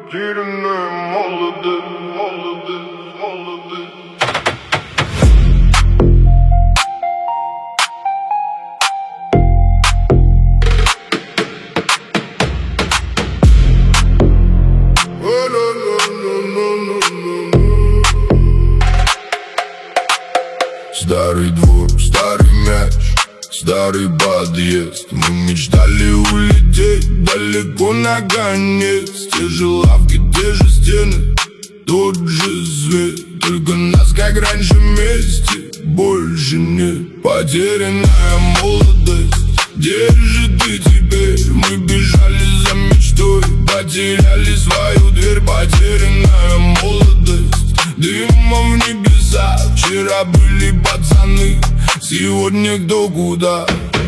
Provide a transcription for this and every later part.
Потерянная молодость. Старый двор, старый мяч, старый подъезд. Мы мечтали улететь далеко наконец. Те же лавки, те же стены, тот же свет. Только нас, как раньше, вместе больше нет. Потерянная молодость держит и теперь. Мы бежали за мечтой, потеряли свою дверь. Потерянная молодость дымом в небеса. Вчера были пацаны, сегодня кто куда.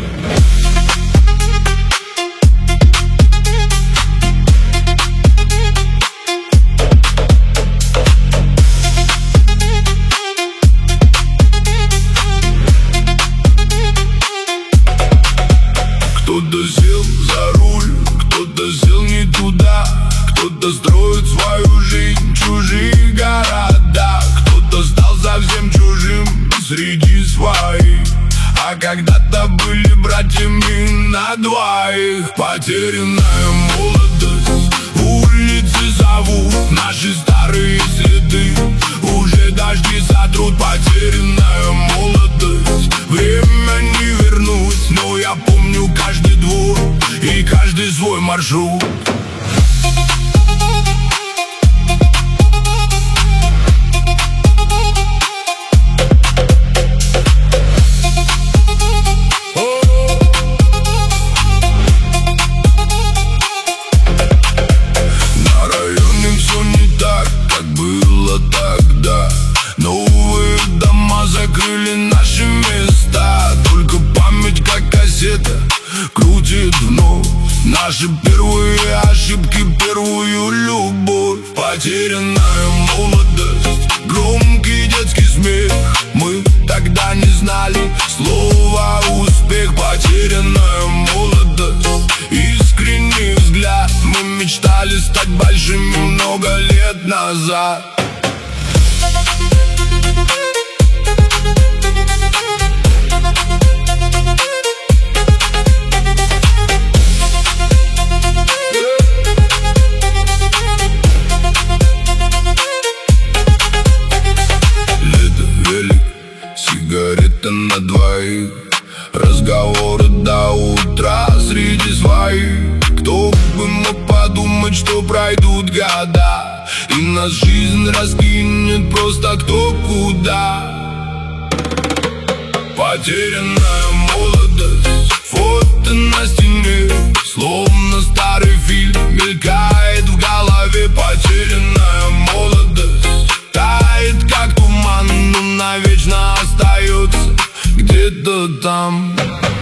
Кто-то сел за руль, кто-то сел не туда. Кто-то строит свою жизнь в чужих городах. Кто-то стал совсем чужим среди своих, а когда-то были братьями на двоих. Потерянная молодость, улицы зовут наши старые следы. Уже дожди сотрут. Потерянная молодость, время не вернуть, но я помню каждый двор и каждый свой маршрут. Новые дома закрыли наши места. Только память, как кассета, крутит вновь наши первые ошибки, первую любовь. Потерянная молодость, громкий детский смех. Мы тогда не знали слова успех. Потерянная молодость, искренний взгляд. Мы мечтали стать большими много лет назад. Сигарета на двоих, разговоры до утра среди своих. Кто бы мог подумать, что пройдут года и нас жизнь раскинет просто кто куда. Потерянная молодость, фото на стене, словно старый фильм мелькает в голове. Потерянная молодость тает, как туман, но навечно остается где-то там.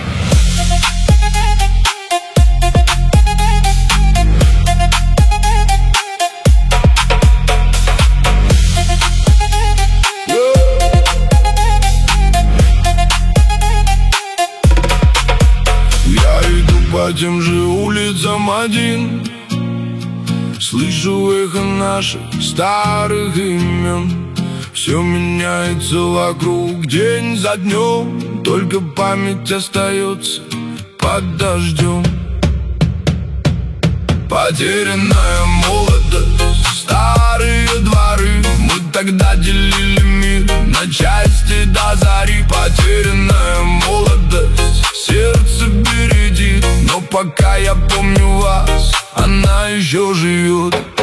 Я иду по тем же улицам один, слышу эхо наших старых имен. Все меняется вокруг день за днем, только память остается под дождем. Потерянная молодость, старые дворы. Мы тогда делили мир на части до зари. Потерянная молодость, сердце бередит, но пока я помню вас, она еще живет.